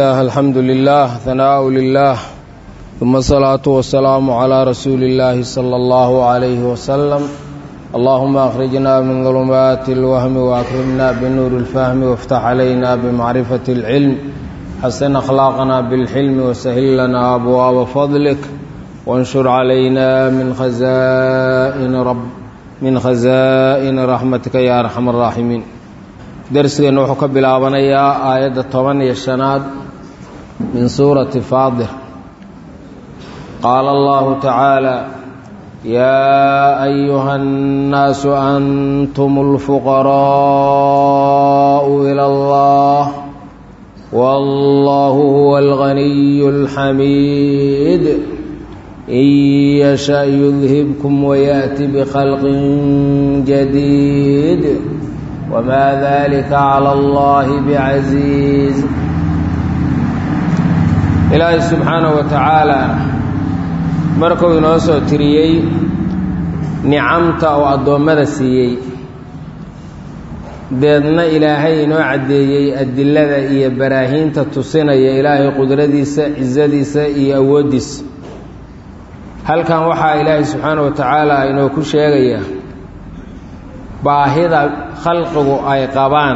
الحمد لله ثناء لله ثم الصلاة والسلام على رسول الله صلى الله عليه وسلم. اللهم أخرجنا من ظلمات الوهم وأكرمنا بنور الفهم وافتح علينا بمعرفة العلم، حسن أخلاقنا بالحلم وسهل لنا أبواب فضلك، وانشر علينا من خزائن رحمتك يا أرحم الراحمين. درسنا wuxuu ka bilaabanayaa aayadda 15 min suurati Faadir. قال الله تعالى: يا أيها الناس أنتم الفقراء إلى الله والله هو الغني الحميد إن يشأ يذهبكم ويأتي بخلق جديد وما ذلك على الله بعزيز. إلهي سبحانه وتعالى markuu inoo soo tiriyey nicamta oo addoommada siiyey, deedna ilaahay inoo caddeeyey adilada iyo baraahiinta tusinaya ilaahay qudradiisa, cisadiisa iyo awooddiisa. halkan waxaa ilaahay subxaanahu wa tacaala inoo ku sheegayaa baahida khalqigu ay qabaan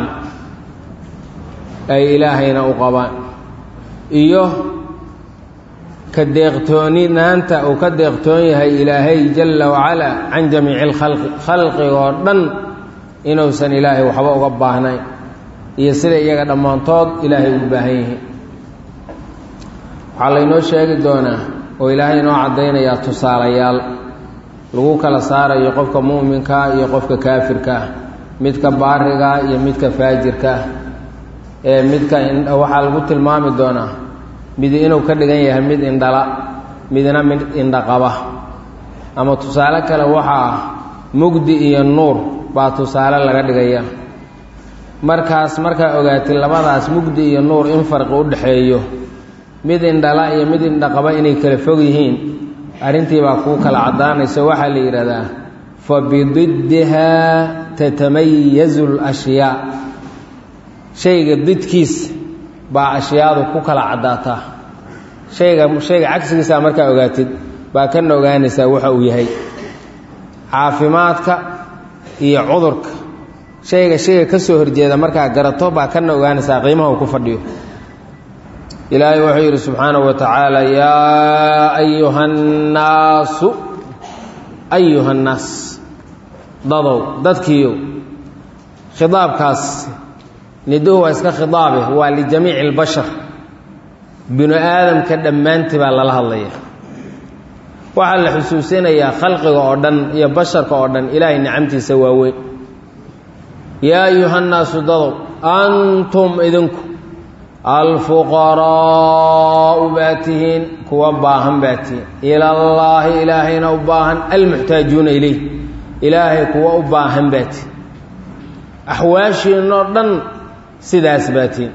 ay ilaahayna u qabaan, iyo ka deeqtooninaanta uu ka deeqtoon yahay ilaahay jalla wacala can jamiici lkhalqi, khalqigoo dhan inuusan ilaahay waxba uga baahnayn, iyo sida iyaga dhammaantood ilaahay ugu baahan yihiin. waxaa laynoo sheegi doonaa oo ilaahay inoo caddaynayaa tusaalayaal lagu kala saarayo qofka mu'minka iyo qofka kaafirka ah, midka baariga iyo midka faajirka ah. midka waxaa lagu tilmaami doonaa mid inuu ka dhigan yahay mid indhala, midna mid indhaqaba. ama tusaale kale waxaa mugdi iyo nuur baa tusaale laga dhigaya. markaa ogaatay labadaas mugdi iyo nuur in farqi u dhaxeeyo, mid indhala iyo mid indhaqaba inay kala fog yihiin, arrintii baa kuu kala caddaanaysa. waxaa la yidhahdaa fa bididdiha tatamayazu lashyaa, shayga didkiis baa ashyaadu ku kala caddaataa. shayga cagsigiisaa markaa ogaatid baa kana ogaanaysaa waxa uu yahay. caafimaadka iyo cudurka, shayga ka soo horjeeda markaa garato baa kana ogaanaysaa qiimaha uu ku fadhiyo. ilaahay wuxuu yidhi subxaanahu wa tacaala: yaa ayuha nnaasu, ayuha nnaas, dadow, dadkiiyow. khidaabkaas niduhu waa iska khidaabe, waa lijamiici اlbashar, binu aadamka dhammaantii baa lala hadlaya. waxaa la xusuusinayaa khalqiga oo dhan iyo basharka oo dhan ilaahay nicamtiisa waaweyn. yaa ayuha nnaasu, dadow, antum idinku alfuqaraa'u baa tihiin, kuwa baahan baa tihiin, ilallaahi ilaahayna u baahan, almuxtaajuuna ilayh, ilaahay kuwa u baahan baa tihiin. axwaashiinoo dhan sidaas baatiin.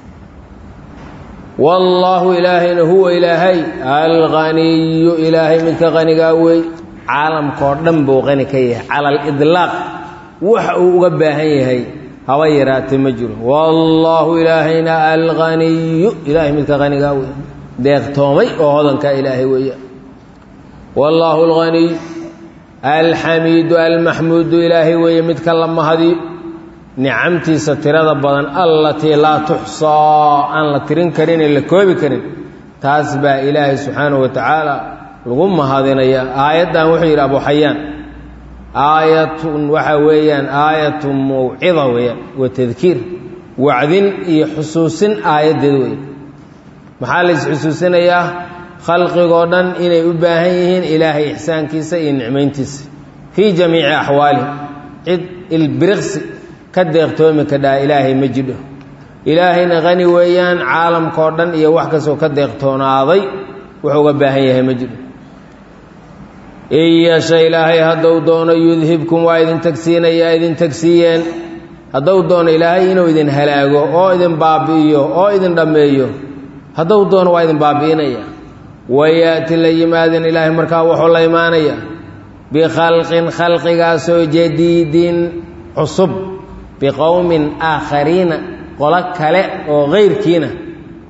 wallaahu ilaahayna huwa ilaahay alghaniyu, ilaahay midka qanigaa wey. caalamkao dhan buu qani ka yahay cala alidlaaq, wax uu uga baahan yahay haba yaraatee ma jiro. wallaahu ilaahayna alghaniyu, ilaahay midka qanigaa wey, deeqtoomay oo hodankaa ilaahay weeya. wallaahu alghaniy alxamiidu almaxmuudu, ilaahay weeye midka la mahadiyo, nicamtiisa tirada badan, allatii laa tuxsaa, aan la tirin karin ee la koobi karin. taas baa ilaahay subxaanahu wa tacaala lagu mahadinaya. aayaddan wuxuu yidhi abu xayaan, aayatun waxa weeyaan aayatun mawcida weeyaan, wa tadkiir, wacdin iyo xusuusin aayaddeed wey. maxaa la isxusuusinayaa? khalqigoo dhan inay u baahan yihiin ilaahay ixsaankiisa iyo nicmayntiisa fii jamiici axwaalih. cid ilbiriqsi ka deeqtoomi kadhaa ilaahay ma jidho. ilaahayna qani weeyaan, caalamkao dhan iyo wax kastoo ka deeqtoonaaday wuxuu uga baahan yahay ma jidho. in yasha ilaahay hadduu doono yudhibkum, waa idin tagsiinayaa, idin tagsiiyeen. hadduu doono ilaahay inuu idin halaago oo idin baabi'iyo oo idin dhammeeyo, hadduu doono waa idin baabi'inaya. wayaati la yimaadin ilaahay markaa wuxuu la imaanaya bikhalqin, khalqigaasoo jadiidin cusub, biqowmin aakhariina, qolo kale oo kayrkiina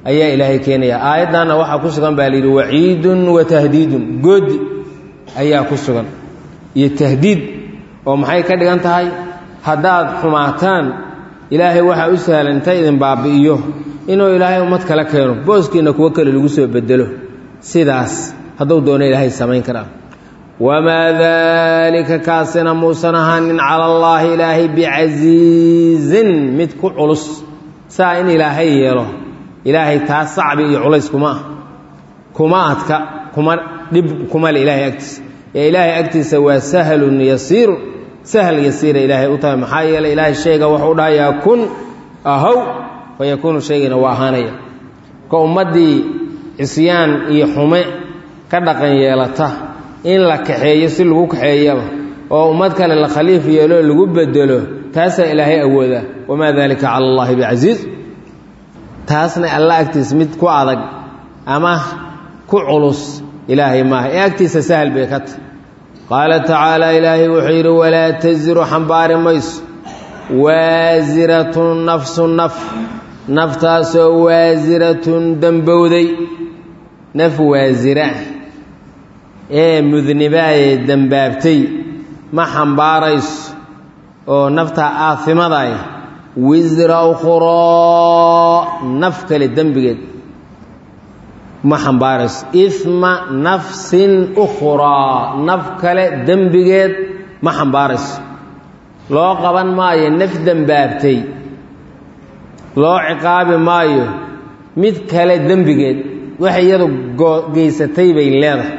ayaa ilaahay keenaya aayadana waxa ku sugan baa leeyahay waciidun wa tahdiidun goodi ayaa ku sugan iyo tahdiid oo maxay ka dhigan tahay haddaad xumaataan ilaahay waxa u sahlan inta idin baabi'iyo inuu ilaahay ummad kala keeno booskiina kuwa kale lagu soo bedelo sidaas hadduu doono ilaahay samayn karaa wamaa daalika kaasina muusan ahaanin cala allaahi ilaahay bicasiizin mid ku culus saa in ilaahay yeelo ilaahay taas sacbi iyo culays kuma adka kuma dhib kuma le ilaahay agtiisa ee ilaahay agtiisa waa sahlun yasiiru sahal yasiira ilaahay u tahay maxaa yeelay ilaahay shayga wuxuu dhahayaa kun ahow fayakuunu shaygana waa ahaanaya ka ummaddii cisyaan iyo xume ka dhaqan yeelata in la kaxeeyo si lagu kaxeeyaba oo ummad kale la khaliif yeelo lagu bedelo taasaa ilaahay awoodaa wamaa daalika cala allaahi bicasiiz taasna alla agtiisa mid ku adag ama ku culus ilaahay maaha ee agtiisa sahal bay ka tahy qaala tacaala ilaahay wuxuu yidhi walaa taziru xambaari mayso waasiratun nafsu naftaasoo waasiratun dembowday naf waasira ee mudnibaayee dembaabtay ma xambaarayso oo naftaa aafimadaay wisra ukhraa naf kale dembigeed ma xambaarayso isma nafsin ukhraa naf kale dembigeed ma xambaarayso loo qaban maayo naf dembaabtay loo ciqaabi maayo mid kale dembigeed waxay iyadu geysatay bay leedahay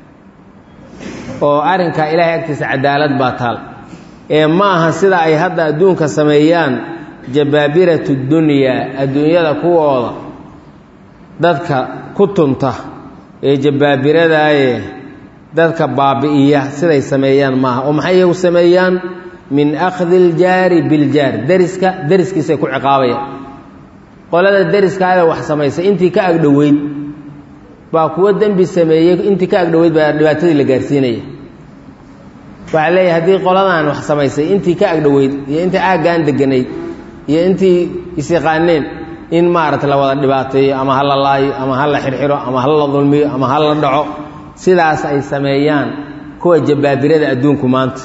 oo arrinkaa ilaahay agtiisa cadaalad baa taal ee ma aha sida ay hadda adduunka sameeyaan jabaabiratu dunyaa adduunyada kuwooda dadka ku tunta ee jabaabiradaaye dadka baabi'iya siday sameeyaan maaha oo maxay iyagu sameeyaan min akhdi iljaari biljaar deriskiisay ku ciqaabayaan qolada deriskaada wax samaysay intii ka agdhoweyd baa kuwa dembi sameeyey intii ka agdhoweyd baa dhibaatadii la gaarsiinaya waxaa leeyahay haddii qoladan wax samaysay intii ka agdhoweyd iyo intii aaggaan deganayd iyo intii isyaqaaneen in maaragta la wada dhibaateeyo ama ha la laayo ama ha la xirxiro ama ha la dulmiyo ama ha la dhaco sidaas ay sameeyaan kuwa jabaabirada adduunku maanta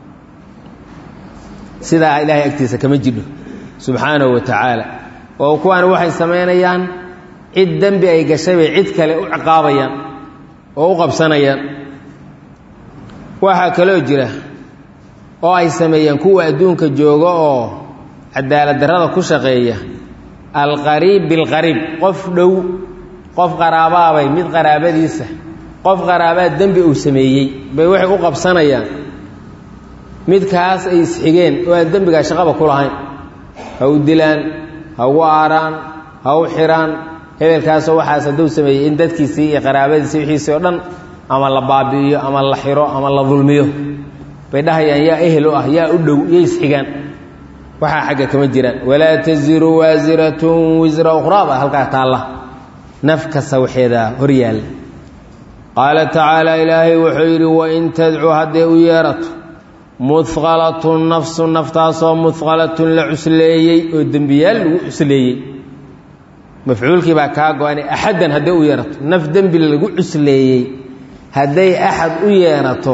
sidaa ilaahay agtiisa kama jidho subxaanahu wa tacaala oo kuwaani waxay samaynayaan cid dembi ay gashay bay cid kale u ciqaabayaan oo u qabsanayaan waxaa kaloo jira oo ay sameeyaan kuwa adduunka jooga oo cadaalad darrada ku shaqeeya alqariib bilqariib qof dhow qof qaraabaabay mid qaraabadiisa qof qaraabaa dembi uu sameeyey bay waxay u qabsanayaan midkaas ay isxigeen oo aan dembigaa shaqaba ku lahayn ha u dilaan ha ugu aaraan ha u xiraan hebelkaasoo waxaas hadduu sameeyey in dadkiisii iyo qaraabadiisii wixiisii oo dhan ama la baabi'iyo ama la xiro ama la dulmiyo bay dhahayaan yaa ehel u ah yaa u dhow iyo isxigaan waxaa xagga kama jiraan walaa taziru waasiratun wisra ukhraa baa halkaa taalla naf kasta waxeedaa hor yaalla qaala tacaala ilaahay wuxuu yidhi wain tadcu hadday u yeerato muhqalatun nafsu naftaasoo muhqalatun la cusleeyey oo dembiyaal lagu cusleeyey mafcuulkii baa kaa go-anay axaddan hadday u yeerato naf dembi lagu cusleeyey hadday axad u yeerato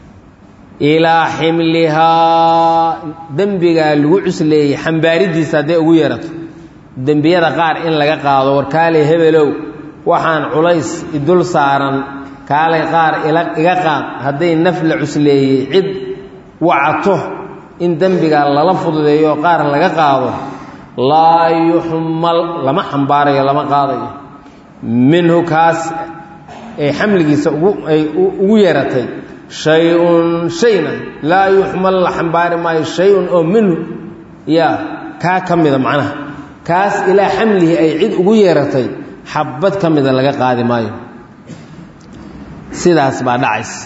ilaa ximlihaa dembigaa lagu cusleeyey xambaaridiisa hadday ugu yeerato dembiyada qaar in laga qaado warkaaley hebelow waxaan culays idul saaran kaalay qaar iga qaad hadday naf la cusleeyey cid wacato in dembigaa lala fududeeyo qaar laga qaado laa yuxmal lama xambaarayo lama qaadayo minhu kaas ee xamligiisa ay ugu yeeratay shay-un shayna laa yuxmal la xambaari maayo shay-un oo minhu yaa kaa ka mida macnaha kaas ilaa xamlihi ay cid ugu yeeratay xabad ka mida laga qaadi maayo sidaas baa dhacaysa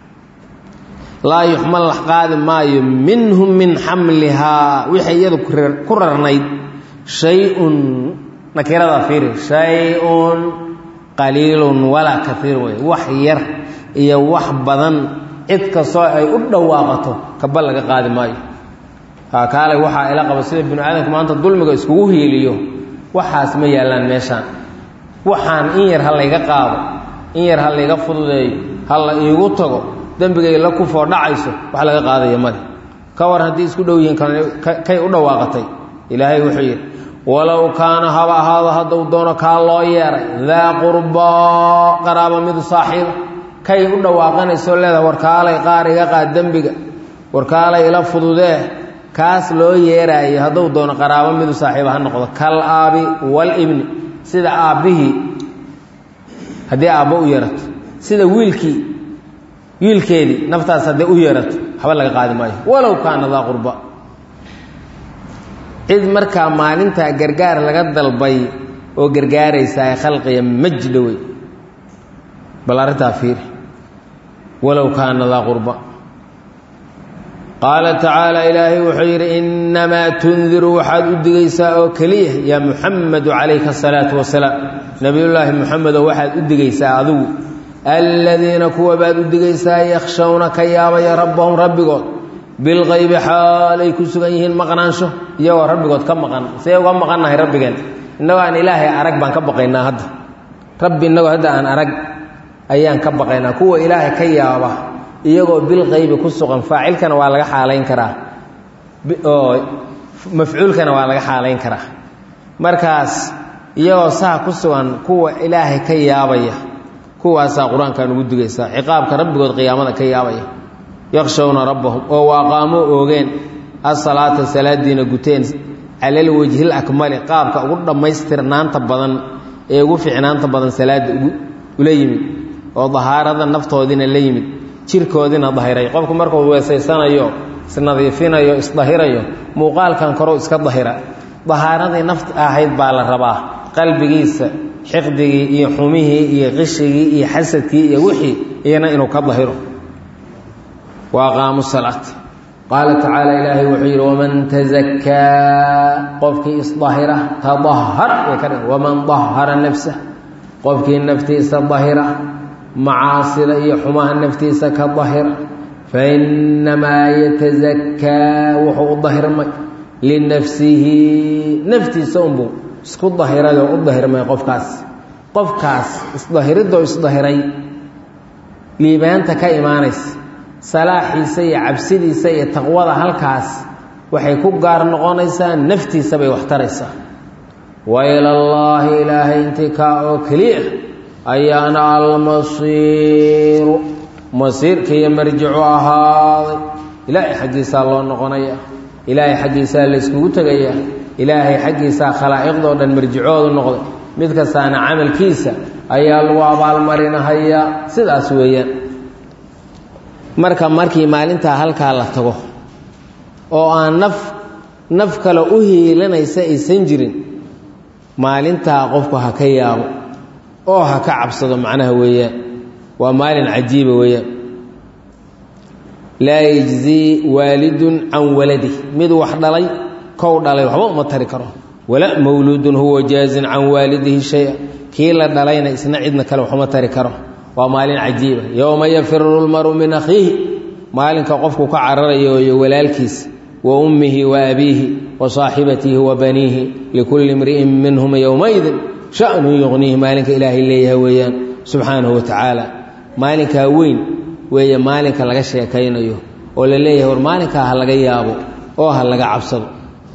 laa yuxmal la qaadi maayo minhum min xamlihaa wixii iyadu ku rarnayd shay-un nakirada fiiri shay-un qaliilun walaa kaiir wey wax yar iyo wax badan cid kastoo ay u dhawaaqato kaba laga qaadi maayo kaalay waxaa ila qaba sida binu aadamku maanta dulmiga iskugu hiiliyo waxaas ma yaalaan meeshaan waxaan in yar ha layga qaado in yar ha layga fududeeyo ha la iigu tago dembigay la kufoo dhacayso wax laga qaadaya male ka war haddii isku dhow yihiin kay u dhawaaqatay ilaahay wuxuu yidhi walow kaana haba ahaado hadduu doono kaa loo yeeray daa qurbaa qaraaba mid saaxiiba kay u dhawaaqanaysoo leedahay warkaalay qaar iga qaad dembiga warkaalay ila fududee kaas loo yeeraayo hadduu doono qaraabo midu saaxiiba ha noqdo kal aabi wal ibni sida aabbihii haddii aabbo u yeerato sida wiilkeedii naftaas hadday u yeerato waxba laga qaadi maayo walow kaana daa qurba cid markaa maalintaa gargaar laga dalbay oo gargaaraysaa ee khalqiga majda wey bal arrintaa fiiri walow kaana daa qurba qaala tacaala ilaahay wuxuu yidhi innamaa tundiru waxaad u digaysaa oo keliya yaa muxamedu calayka asalaatu wasalaam nebiyullaahi muxamedo waxaad u digaysaa adigu aladiina kuwa baad u digaysaa yakhshawna ka yaabaya rabbahum rabbigood bilqaybi xaalay ku sugan yihiin maqnaansho iyagoo rabbigood ka maqan see uga maqannahay rabbigeen innagoo aan ilaahay arag baan ka baqaynaa hadda rabbi innagoo hadda aan arag ayaan ka baqaynaa kuwa ilaahay ka yaaba iyagoo bilqaybi ku sugan faacilkana waa laga xaalayn karaa oo mafcuulkana waa laga xaalayn karaa markaas iyagoo saa ku sugan kuwa ilaahay ka yaabaya kuwaasaa qur-aankan ugu digaysaa ciqaabka rabbigood qiyaamada ka yaabaya yakhshawna rabbahum oo waaqaamoo oogeen asalaata salaadiina guteen cala alwajhi lakmali qaabka ugu dhammaystirnaanta badan ee ugu fiicnaanta badan salaada ula yimid oo dahaarada naftoodiina la yimid jirkoodiina dahiray qofku markuu weesaysanayo isnadiifinayo isdahirayo muuqaalkan korou iska dahira dahaaradii nafta ahayd baa la rabaa qalbigiisa xiqdigii iyo xumihii iyo qishigii iyo xasadkii iyo wixii iyana inuu ka dahiro waaqaamu salaat qaala tacaala ilaahay wuxuu yidhi waman tazakkaa qofkii isdahira tadahar way ka dhigeen waman dahara nafsah qofkii naftiisa dahira macaasida iyo xumaha naftiisa ka dahira fainnamaa yatazakkaa wuxuu u dahirmay linafsihi naftiisa unbuu isku dahirayoo u dahirmay qofkaas isdahiridoo isdahiray liibaanta ka imaanaysa salaaxiisa iyo cabsidiisa iyo taqwada halkaas waxay ku gaar noqonaysaa naftiisa bay wax taraysaa wa ilallaahi ilaahay intikaa oo keliya ayaana almasiiru masiirka iyo marjicu ahaaday ilaahay xaggiisaa loo noqonaya ilaahay xaggiisaa layskugu tegayaa ilaahay xaggiisaa khalaa'iqdoo dhan marjicoodu noqday mid kastaana camalkiisa ayaa lagu abaalmarinahayaa sidaas weeyaan markii maalintaa halkaa la tago oo aan naf kale u hiilanaysa aysan jirin maalintaa qofku ha ka yaabo oo ha ka cabsado macnaha weeyaan waa maalin cajiiba weeyaan laa yajzii waalidun can waladih mid wax dhalay kow dhalay waxba uma tari karo walaa mawluudun huwa jaazin can waalidihi shaya kii la dhalayna isna cidna kale waxuma tari karo waa maalin cajiiba yowma yafiru lmaru min akhiihi maalinka qofku ka cararayo iyo walaalkiis wa ummihi wa abiihi wa saaxibatihi wa baniihi likulli imri'in minhum yowmaidin sha'nu yuqniihi maalinka ilaahay leeyahay weeyaan subxaanahu wa tacaala maalinkaa weyn weeye maalinka laga sheekaynayo oo la leeyahay war maalinkaa ha laga yaabo oo ha laga cabsado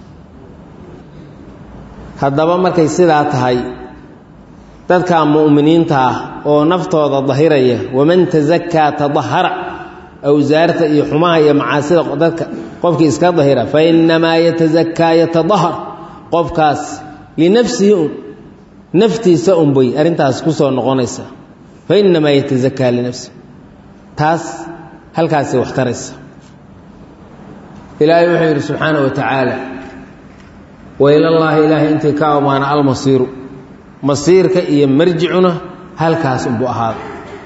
haddaba markay sidaa tahay dadka mu'miniinta ah oo naftooda dahiraya waman tazakkaa tadahara awsaarta iyo xumaha iyo macaasida dadka qofkii iska dahira fa innamaa yatazakkaa yatadahar qofkaas linafsihi naftiisa unbay arrintaas ku soo noqonaysa fa innamaa yatazakkaa linafsihi taas halkaasay wax taraysa ilaahay wuxuu yidhi subxaanahu wa tacaala wa ilallaahi ilaahay intii ka amaana almasiiru masiirka iyo marjicuna halkaas unbuu ahaada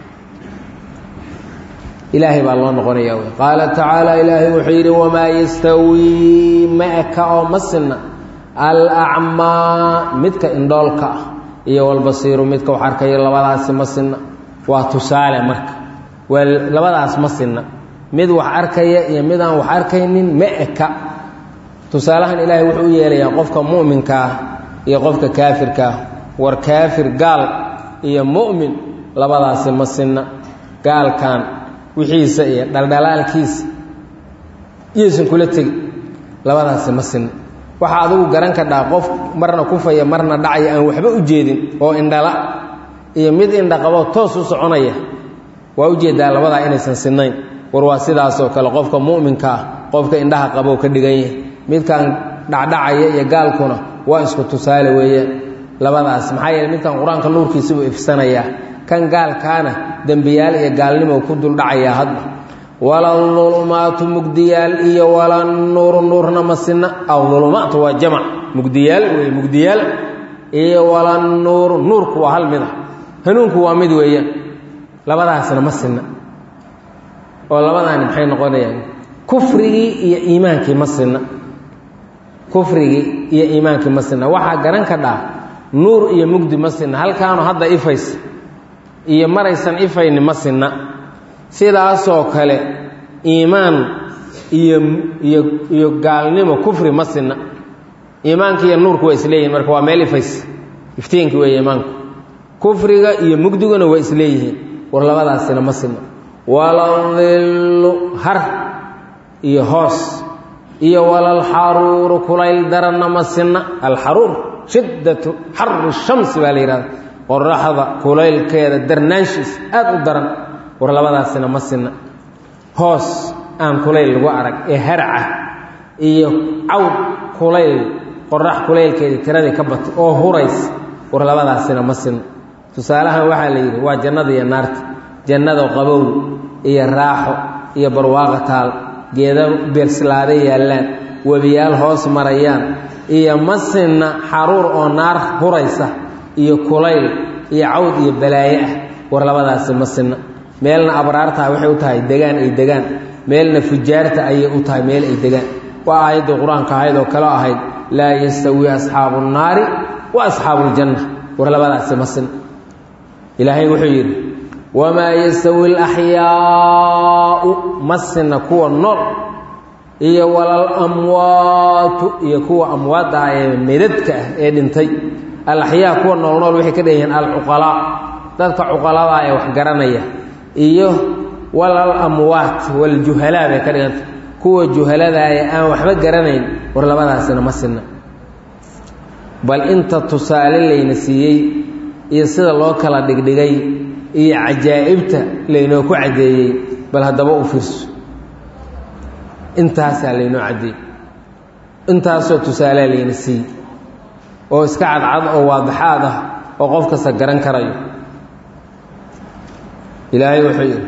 ilaahay baa loo noqonayaa wey qaala tacaala ilaahay wuxuu yidhi wamaa yastawii ma eka oo ma sinna alacmaa midka indhoolka ah iyo walbasiiru midka wax arkaya labadaasi ma sinna waa tusaale marka waa labadaas ma sinna mid wax arkaya iyo mid aan wax arkaynin ma eka tusaalahan ilaahay wuxuu u yeelayaa qofka mu'minka ah iyo qofka kaafirka war kaafir gaal iyo mu'min labadaasi ma sinna gaalkan wixiisa iyo dhaldhalaalkiisa iyaysan kula tegi labadaasi ma sinna waxa adigu garan ka dhaa qof marna kufaya marna dhacaya aan waxba u jeedin oo indhala iyo mid indha qabo toos u soconaya waa u jeedaa labadaa inaysan sinnayn war waa sidaasoo kale qofka mu'minka ah qofka indhaha qabo ka dhigan yahay midkaan dhacdhacaya iyo gaalkuna waa isku tusaale weeyaan labadaas maxaa yeelay midkan qur-aanka nuurkiisa buu ifsanayaa kan gaalkaana dembiyaal iyo gaalnimo ku dul dhacayaa hadba wala dhulumaatu mugdiyaal iyo wala nuuru nuurna ma sinna aw dhulumaatu waa jamac mugdiyaal wey mugdiyaal iyo wala nuuru nuurku waa hal mid ah hanuunku waa mid weeyaan labadaasna ma sinna oo labadaani maxay noqonayaan kufrigii iyo iimaankii ma sinna kufrigii iyo iimaankii ma sinna waxaa garan ka dhaa nuur iyo mugdi ma sinna halkaanu hadda ifays iyo maraysan ifayni ma sinna sidaasoo kale iimaan iyo gaalnimo kufri ma sinna iimaanki iyo nuurku waa isleeyihin marka waa meel ifays iftiinkii weeye iimaanku kufriga iyo mugdiguna waa isleeyihiin war labadaasina ma sinna waladillu har iyo hoos iyo walalxaruuru kulayl daranna ma sinna alxaruur shiddatu xarri shamsi baa la yidhahda qoraxda kulaylkeeda darnaanshiis aad u daran war labadaasina ma sinna hoos aan kulayl lagu arag ee harca iyo cawd kulayl qorax kulaylkeedii tiradii ka batay oo huraysa war labadaasina ma sinna tusaalahan waxaa la yidhi waa jannada iyo naarta jannada qabow iyo raaxo iyo barwaaqa taal geeda beersilaaday yaallaan webiyaal hoos marayaan iyo ma sinna xaruur oo naar huraysa iyo kulayl iyo cawd iyo balaaye ah war labadaasi ma sinna meelna abraartaa waxay u tahay degaan ay degaan meelna fujaarta ayay u tahay meel ay degaan waa aayaddii qur-aanka ahayd oo kale ahayd laa yastawii asxaabu nnaari wa asxaabu ljanna war labadaasi ma sinna ilaahay wuxuu yidhi wamaa yastawi alaxyaau ma sinna kuwa nool iyo walalamwaatu iyo kuwa amwaadda ah ee meydadka ah ee dhintay alaxyaa kuwa noolnool waxay ka dhan yihiin alcuqalaa dadka cuqaladaa ee wax garanaya iyo walalamwaat waljuhalaa bay ka dhiganta kuwa juhaladaa ee aan waxba garanayn war labadaasina ma sinna bal inta tusaale layna siiyey iyo sida loo kala dhigdhigay iyo cajaa'ibta laynoo ku caddeeyey bal haddaba u fiirso intaasaa laynoo caddeeyey intaasoo tusaalea layna siiyey oo iska cadcad oo waadixaad ah oo qof kasta garan karayo ilaahay wuxuu yidhi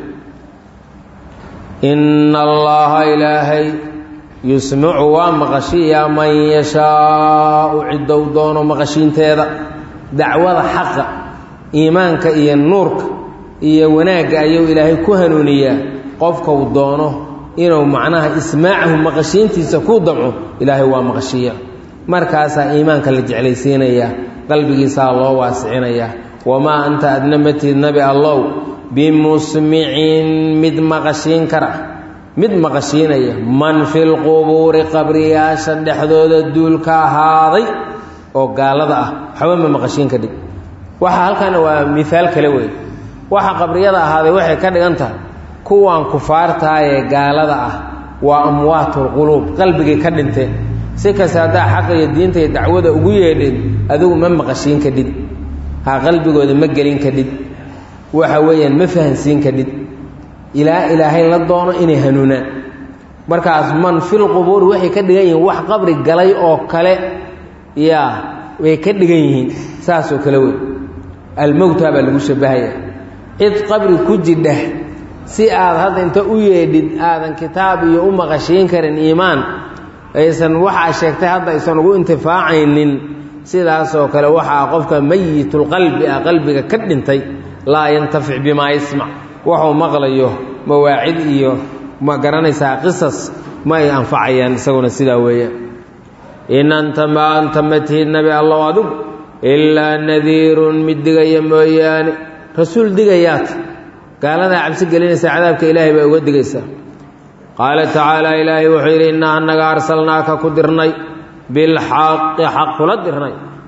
inna allaha ilaahay yusmicu waa maqashiyaa man yashaau ciddou doono maqashiinteeda dacwada xaqa iimaanka iyo nuurka iyo wanaagga ayuu ilaahay ku hanuuniyaa qofkau doono inuu macnaha ismaacahu maqashiintiisa ku damco ilaahay waa maqashiya markaasaa iimaanka la jeclaysiinayaa qalbigiisaa loo waasicinayaa wamaa anta adna matid nabi allow bimusmicin mid maqashiin kara mid maqashiinaya man fi lqubuuri qabriyaasha dhexdooda duulka ahaaday oo gaalada ah waxba ma maqashiin ka dhig waxa halkana waa miaal kale wey waxa qabriyada ahaaday waxay ka dhigan tahay kuwaan kufaartaa ee gaalada ah waa amwaatulquluub qalbigay ka dhinteen si kasta haddaa xaqa iyo diinta iyo dacwada ugu yeedhin adigu ma maqashiin ka dhid ha qalbigooda ma gelin ka dhid waxa weeyaan ma fahansiin ka dhid ilaa ilaahay la doono inay hanuunaan markaas man fil qubuuri waxay ka dhigan yihiin wax qabri galay oo kale yaa way ka dhigan yihiin saasoo kale wey almowta baa lagu shabbahaya cid qabri ku jidha si aad hadda inta u yeedhid aadan kitaab iyo u maqashiin karin iimaan aysan waxaa sheegtay hadda aysan ugu intifaacaynin sidaasoo kale waxaa qofka mayitulqalbi ah qalbiga ka dhintay laa yantafic bimaa yasmac wuxuu maqlayo mawaacid iyo ma garanaysaa qisas ma ay anfacayaan isaguna sidaa weeye in anta maa anta ma tihid nabi allow adigu ilaa nadiirun mid digaya mooyaane rasuul digayaad gaaladaa cabsi gelinaysa cadaabka ilaahay baa uga digaysaa qaala tacaala ilaahay wuxuu yidhi innaa annaga arsalnaaka ku dirnay bilxaqi xaq kula dirnay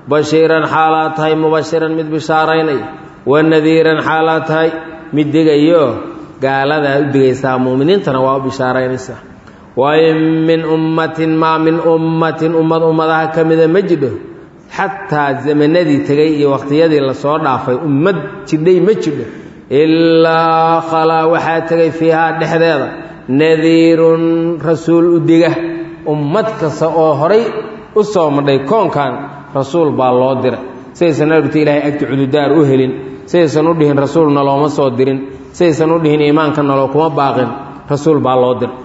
bashiiran xaalaad tahay mubashiran mid bishaaraynay wanadiiran xaalaad tahay mid digayo gaaladaa u digaysaa mu'miniintana waa u bishaaraynaysaa wain min ummatin maa min ummatin ummadaha ka mida ma jidho xataa zamanadii tegay iyo waqtiyadii lasoo dhaafay ummad jidhay ma jidho ilaa khalaa waxaa tegay fiihaa dhexdeeda nadiirun rasuul u diga ummad kasta oo horay u soo madhay koonkan rasuul baa loo diray sidaysan arurta ilaahay agti cududaar u helin sidaysan u dhihin rasuulna looma soo dirin sidaysan u dhihin iimaanka nalo kuma baaqin rasuul baa loo diray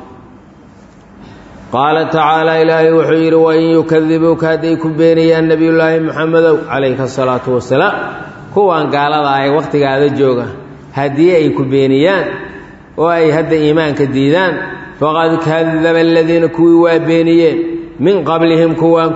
qaala tacaala ilaahay wuxuu yidhi wain yukadibuuka hadday ku beenayaan nebiyullaahi moxamedow calayhi asalaatu wasalaam kuwan gaalada ay wakhtigaada jooga haddii ay ku beeniyaan oo ay hadda iimaanka diidaan faqad kadaba aladiina kuwii waa beeniyeen min qablihim kuwii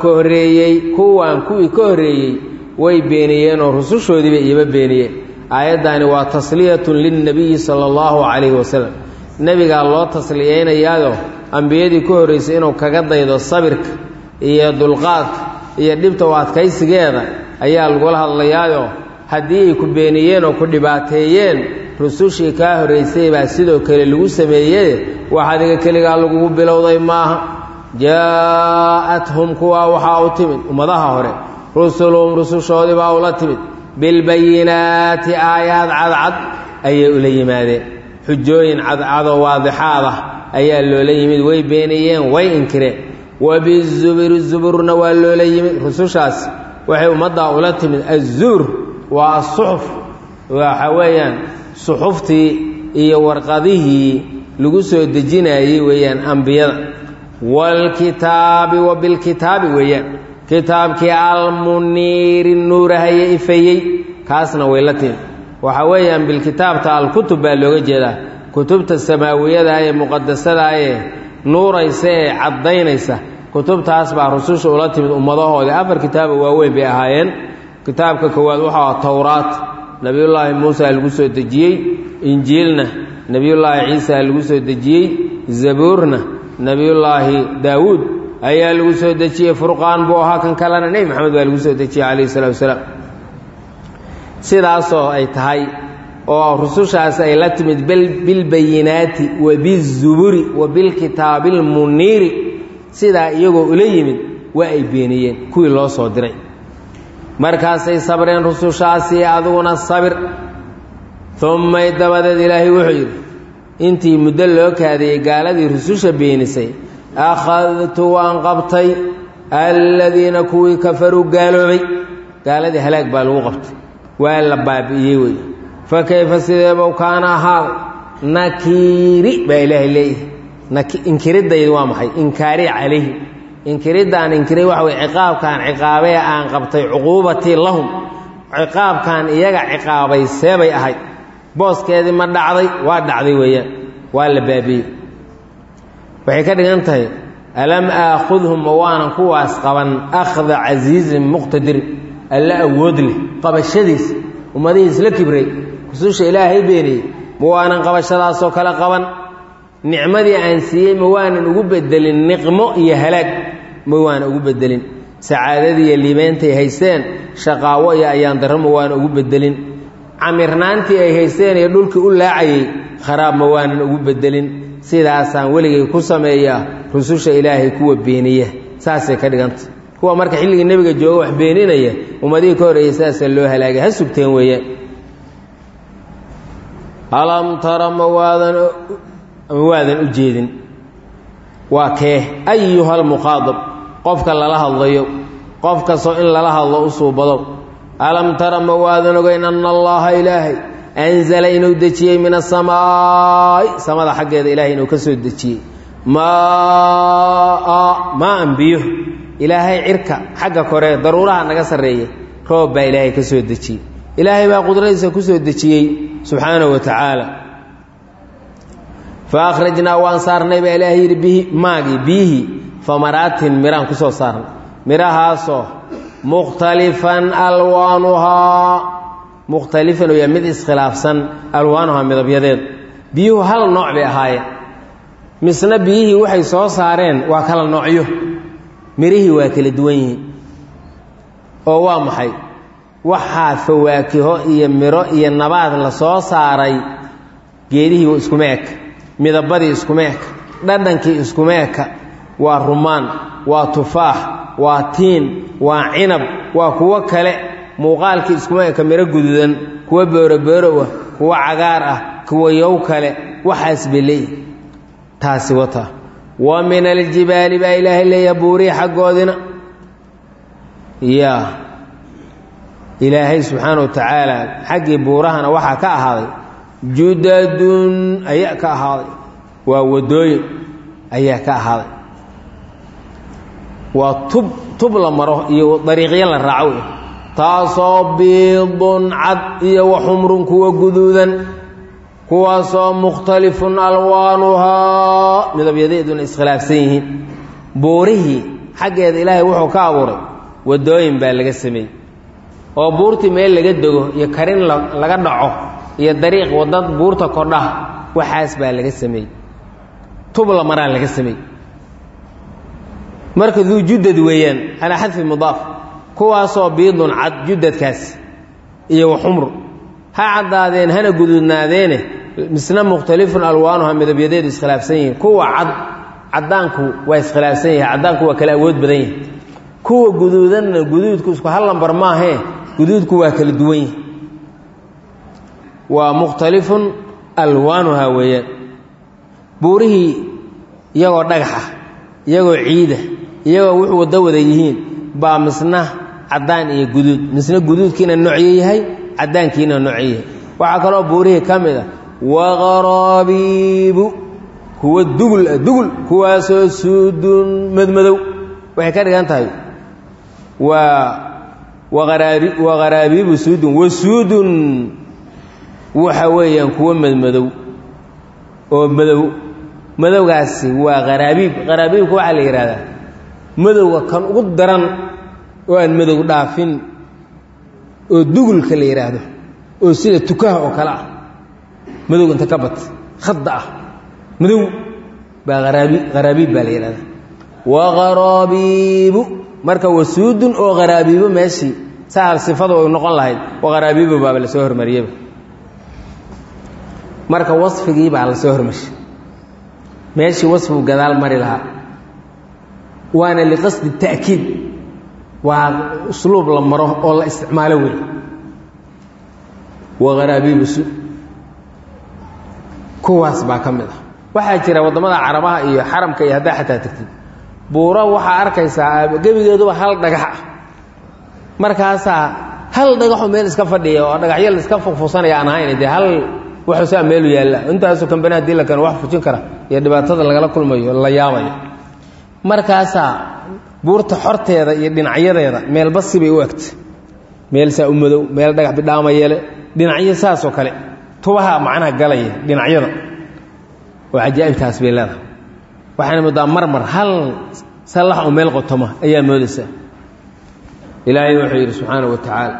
ka horreeyey way beeniyeen oo rusushoodiiba iyoba beeniyeen aayaddaani waa tasliyatun lilnabiyi sala allahu calayhi wasalam nebigaa loo tasliyaynayaado ambiyadii ku horraysay inuu kaga daydo sabirka iyo dulqaadka iyo dhibta u adkaysigeeda ayaa lagula hadlayaayo haddii ay ku beeniyeen oo ku dhibaateeyeen rusushii kaa horraysay baa sidoo kale lagu sameeyey wax adiga keligaa lagugu bilowday maaha jaa'athum kuwaa waxaa u timid ummadaha hore rusuluhum rusushoodii baa ula timid bilbayinaati aayaad cadcad ayay ula yimaadeen xujooyin cadcadoo waadixaad ah ayaa loola yimid way beeniyeen way inkireen wabizuburi zuburna waa loola yimid rusushaas waxay ummaddaa ula timid azuur waa asuxuf waxa weeyaan suxuftii iyo warqadihii lagu soo dejinayey weeyaan ambiyada waalkitaabi wa bilkitaabi weeyaan kitaabkii almuniiri nuurahaye ifayey kaasna way la timid waxa weeyaan bilkitaabta alkutub baa looga jeedaa kutubta samaawiyada ee muqadasada ee nuuraysa ee caddaynaysa kutubtaas baa rususha ula timid ummadahoodii 4 kitaaba waaweyn bay ahaayeen kitaabka koowaad waxaa towraat nabiyullaahi muusa lagu soo dejiyey injiilna nabiyullaahi ciisa lagu soo dejiyey zabuurna nabiyullaahi daawuud ayaa lagu soo dejiyey furqaan buu ahaa kan kalena nebi maxamed baa lagu soo dejiyey calayhi salaatu wasalaam sidaasoo ay tahay oo rusushaas ay la timid bilbayinaati wa bizuburi wa bilkitaabilmuniiri sidaa iyagoo ula yimid waa ay beeniyeen kuwii loo soo diray markaasay sabreen rusushaasii adiguna sabir umay dabadeed ilaahay wuxuu yidhi intii muddo loo kaadiyey gaaladii rususha beenisay akhadtu waan qabtay aladiina kuwii kafaruu gaaloobay gaaladii halaag baa lagu qabtay waa la baabi'iyey wey fa kayfa sideebuu kaana ahaaday nakiiri baa ilaahay leeyahay inkiridaydu waa maxay inkaari calayhi inkiriddaan inkiray waxa wey ciqaabkaan ciqaabee aan qabtay cuquubatii lahum ciqaabkaan iyaga ciqaabay seebay ahayd booskeedii ma dhacday waa dhacday weeyaan waa la baabi'ey waxay ka dhigan tahay alam aakhudhum ma waanan kuwaas qaban akhda casiizin muqtadirin alla awood leh qabashadiisa ummadihiis la kibray rususha ilaahay beeniyey ma waanan qabashadaasoo kale qaban nicmadii aan siiyey ma waanan ugu bedelin niqmo iyo halaag ma waanan ugu bedelin sacaadadii iyo liibaantay haysteen shaqaawo iyo ayaan darro ma waanan ugu bedelin camirnaantii ay haysteen iyo dhulkii u laacayey kharaab ma waanan ugu bedelin sidaasaan weligay ku sameeyaa rususha ilaahay kuwa beeniya saasay ka dhiganta kuwa marka xilligii nebiga jooga wax beeninaya ummadihii ka horreeyey sidaasaa loo halaagay ha sugteen weeyaan alam tara ma waadan u jeedin waa kee ayuhalmuqaadab qofka lala hadlayo qof kastoo in lala hadlo u suubado alam tara ma waadan ogeyn anna allaha ilaahay anzala inuu dejiyey min asamaa'i samada xaggeeda ilaahay inuu ka soo dejiyey maa'an biyo ilaahay cirka xagga kore daruuraha naga sarreeya roob baa ilaahay ka soo dejiyey ilaahay baa qudradiisa ku soo dejiyey subxaanahu wa tacaala fa akhrajnaa waan saarnay baa ilaahay yidhi biyihii famaraatin miraan ku soo saarnay mirahaasoo mukhtalifan alwaanuhaa mukhtalifan oo yaa mid iskhilaafsan alwaanuhaa midabyadeed biyuhu hal nooc bay ahaayeen misna biyihii waxay soo saareen waa kala noocyo mirihii waa kala duwan yihiin oo waa maxay waxaa fawaakiho iyo miro iyo nabaad la soo saaray geedihii iskuma eka midabadii iskuma eka dhadhankii iskuma eka waa rumaan waa tufaax waa tiin waa cinab waa kuwo kale muuqaalkii iskuma eka miro guduudan kuwa boorobooro ah kuwa cagaar ah kuwa yow kale waxaas belay taasi wata wa min aljibaali baa ilaahay leeyahay buurihi xaggoodina yaa ilaahay subxaana wa tacaala xaggii buurahana waxaa ka ahaaday judadun ayaa ka ahaaday waa wadooyin ayaa ka ahaaday waa tub la maro iyo dariiqyo la raaco taasoo biidun cad iyo waxumrun kuwa guduudan kuwaasoo mukhtalifun alwaanuhaa midabyadeeduna iskhilaafsan yihiin buurihii xaggeeda ilaahay wuxuu ka abuuray wadooyin baa laga sameeyey oo buurtii meel laga dego iyo karin laga dhaco iyo dariiq wadad buurta kordhaha waxaas baa laga sameeyey tub la maraa laga sameeyey marka duu judad weeyaan calaa xadfi mudaaf kuwaasoo biidun cad judadkaas iyo waxumr ha caddaadeen hana guduudnaadeene misna mukhtalifun alwaanuha midabyadeedu iskhilaafsan yihiin kuwa caddaanku waa iskhilaafsan yahay caddaanku waa kala awood badan yahay kuwa guduudanna guduudku isku hal lambar maahee guduudku waa kala duwan yahay waa mukhtalifun alwaanuha weeyaan buurihii iyagoo dhagaxa iyagoo ciida iyagoo wuxuu wada wada yihiin baa misna caddaan iyo guduud misna guduudkiina noocyo yahay caddaankiina noocyo yahay waxaa kaloo buurihii ka mid ah waqaraabiibu kuwa dugul kuwaasoo suudun madmadow waxay ka dhigan tahay waqaraabiibu suudun wasuudun waxa weeyaan kuwa madmadow oo madowgaasi waa qaraabiibka waxaa la yidhahdaa madowga kan ugu daran oo aan madow dhaafin oo dugulka la yidhaahdo oo sida tukaha oo kale ah madowga inta ka bat khadda ah madow baa qaraabiib baa la yidhahdaa waqaraabiibu marka wasuudun oo qaraabiibo meeshii saa sifadu ay noqon lahayd waqaraabiibu baaba la soo hormariyaba marka wasfigii baa la soo hormarshay meeshii wasfigu gadaal mari lahaa waana liqasdi ta'kiid waa usluub la maro oo la isticmaalo wey waqaraabiibu su kuwaas baa ka mid ah waxaa jira waddamada carabaha iyo xaramka iyo haddaa xataa tagtid buura waxaa arkaysaa gebigeeduba hal dhagax ah markaasaa hal dhagaxoo meel iska fadhiya oo dhagaxyo la iska fugfusanaya aan ahayn dee hal waxuusaa meelu yaalla intaasoo kambani hadii la keeno wax fujin kara iyo dhibaatada lagala kulmayo la yaabayo markaasaa buurta xorteeda iyo dhinacyadeeda meelba sibay u egta meel saa u madow meel dhagax bidhaama yeele dhinacyo saasoo kale tubaha macnaha galaya dhinacyada oo cajaa'ibtaas bay leedahay waxaana moodaa marmar hal sallax oo meel qotoma ayaa moodaysaa ilaahay wuxuu yidhi subxaanahu wa tacaala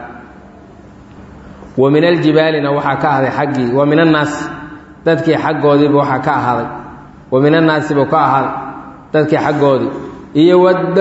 wa min aljibaalina waxaa ka ahaaday xaggii wa min annaasi dadkii xaggoodiiba waxaa ka ahaaday wa min annaasi buu ka ahaaday dadkii xaggoodii iyo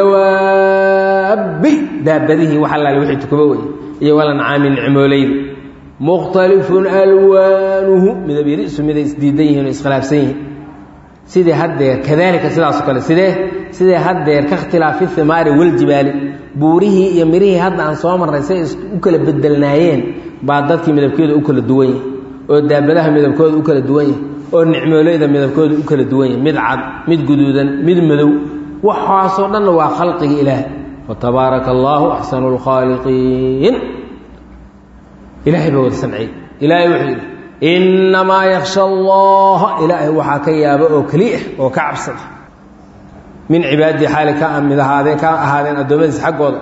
waddawaabbi daabadihii wax allaale wixii tukuba wey iyo walancaami nicmooleyda mukhtalifun alwaanuhu midabyadiisu miday isdiidan yihiin oo iskhilaafsan yihiin sidii haddeer kadaalika sidaasoo kale sidee haddeer ka ikhtilaafi himaari waljibaali buurihii iyo mirihii hadda aan soo marray say u kala bedelnaayeen baa dadkii midabkooda u kala duwan yahay oo daabadaha midabkooda u kala duwan yahay oo nicmooleyda midabkooda u kala duwan yahay mid cad mid guduudan mid madow waxaasoo dhanna waa khalqigii ilaah watabaaraka allaahu axsanu lkhaaliqiin ilaahay baa wada samciyey ilaahay wuxuu yidhi innamaa yaksha allaha ilaahay waxaa ka yaaba oo keliya oo ka cabsada min cibaadii xaali ka ahaadeen addoommadiisa xaggooda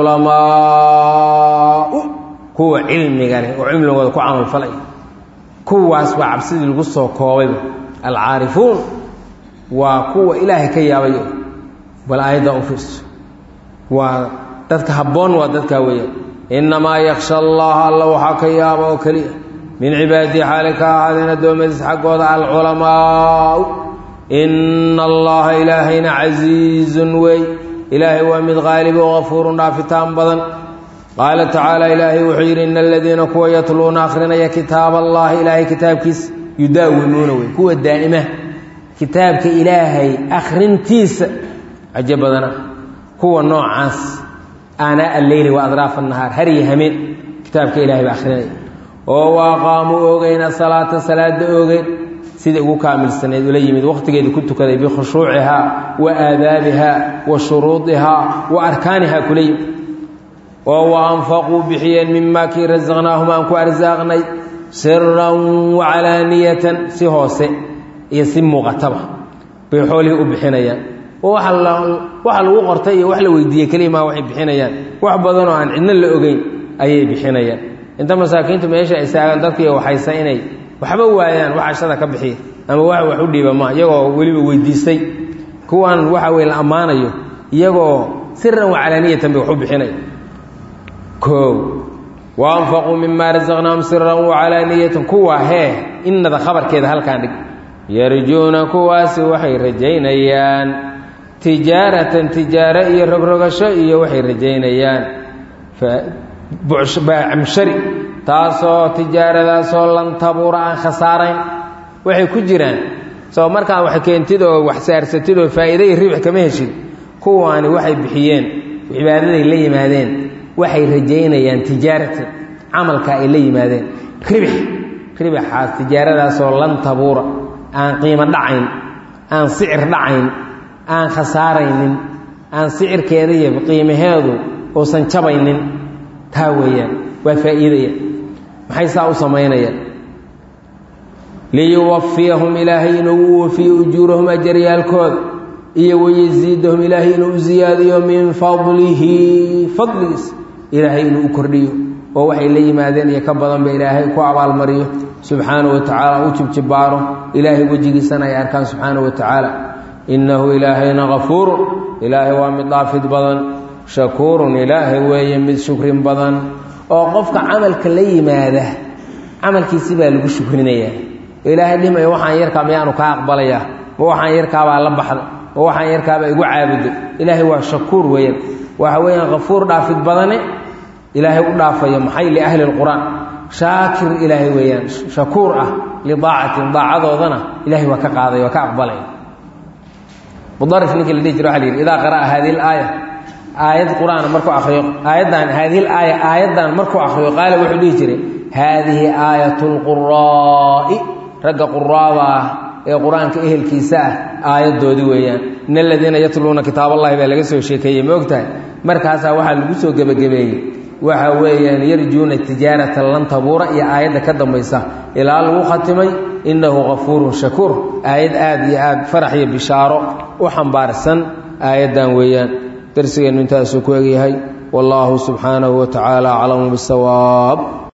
alculamaau kuwa cilmiga leh oo cilmigooda ku camalfalay kuwaas baa cabsidii lagu soo koobayba alcaarifuun waa kuwa ilaahay ka yaabayo bal aayaddaa u fiirso waa dadka habboon waa dadkaa weeyaan innamaa yaksha allaha alla waxaa ka yaaba oo keliya min cibaadii xaali ka ahaadeen addoommadiisa xaggooda alculamaau ina allaha ilaahayna casiizun wey ilaahay waa mid qaalib oo gafuurun dhaafitaan badan qaala tacaala ilaahay wuxuu yidhi ina aladiina kuwa yatluuna akhrinaya kitaab allahi ilaahay kitaabkiisa yudaawinuuna wey kuwa daa'ima kitaabka ilaahay akhrintiisa cajo badana kuwa noocaas aanaa alleyli wa adraafa annahaar har iyo hameen kitaabka ilahay ba akhrinaya oo waaqaamuu oogeyna salaata salaada oogeen sidai ugu kaamilsanayd ula yimid wakhtigeedii ku tukaday bikhushuucihaa wa aadaabihaa wa shuruudihaa wa arkaanihaa kula yimid oo wa anfaquu bixiyeen mimaa kii rasaqnaahum aan ku arsaaqnay siran wacalaaniyatan si hoose iyo si muuqataba bay xoolihii u bixinayaan oo waxa lagu qortay iyo wax la weydiiyey kelimaa waxay bixinayaan wax badanoo aan cidna la ogeyn ayay bixinayaan inta masaakiintu meesha ay saagaan dadkiiyo waxaysa inay waxba waayaan wax ashada ka bixiya ama wax u dhiiba ma iyagoo weliba weydiistay kuwan waxa wey la ammaanayo iyagoo siran wacalaaniyatan bay wax u bixinaya koow wa anfaquu mimaa rasaqnaahum siran wacalaaniyatan kuwa hee innada khabarkeeda halkaan dhig yarjuuna kuwaasi waxay rajaynayaan tijaaratan tijaaro iyo rogrogasho iyo waxay rajaynayaan baacamshari taasoo tijaaradaasoo lan tabuura aan khasaarayn waxay ku jiraan soo markaan wax keentid oo wax saarsatid oo faa'iida iyo ribix kama heshid kuwaani waxay bixiyeen cibaadaday la yimaadeen waxay rajaynayaan tijaaratan camalka ay la yimaadeen ribixaas tijaaradaasoo lan tabuura aan qiimo dhacayn aan sicir dhacayn aan khasaaraynin aan sicirkeeda iyo qiimaheedu uusan jabaynin taa weeyaan waa faa'iidaya maxay saa u samaynayaan liyuwafiyahum ilaahay inuu u wafiyo ujuurahum ajaryaalkooda iyo wayasiidahum ilaahay inuu u ziyaadiyo min fadlihi fadligiisa ilaahay inuu u kordhiyo oo waxay la yimaadeen iyo ka badanba ilaahay ku abaalmariyo subxaanahu wa tacaala u jibjibaaro ilaahay wejigiisana ay arkaan subxaanahu wa tacaala innahu ilaahayna kafuurun ilaahay waa mid dhaafid badan shakuurun ilaahay weeye mid shukrin badan oo qofka camalka la yimaada camalkiisi baa lagu shukrinayaa ilaahay dhimaya waxaan yarkaa miyaanu kaa aqbalayaa ma waxaan yarkaabaa la baxda ma waxaan yarkaabaa igu caabuday ilaahay waa shakuur weeyaan waxa weeyaan kafuur dhaafid badane ilaahay u dhaafayo maxay liahli lqur'aan shaakir ilaahay weeyaan shakuur ah lidaacatin daacadoodana ilaahay waa ka qaaday waa ka aqbalaya mudarif ninkii la dhihi jiro waxa la yidhi idaa qara'a haadihi alaaya aayad qur'aana markuu akhriyo aayaddan haadihi alaaya aayaddan markuu akhriyo qaala wuxuu dhihi jiray haadihi aayatu lquraa'i ragga quraada ah ee qur-aanka ehelkiisa ah aayaddoodii weeyaan in aladiina yatluuna kitaab allahi baa laga soo sheekeeyey ma ogtahay markaasaa waxaa lagu soo gebagabeeyey waxa weeyaan yarjuuna tijaarata lan tabuura iyo aayadda ka dambaysa ilaa lagu khatimay innahu kafuurun shakuur aayad aad iyo aad farax iyo bishaaro u xambaarsan aayaddan weeyaan darsigeennu intaasuu ku egyahay wallaahu subxaanahu wa tacaala aclamu bisawaab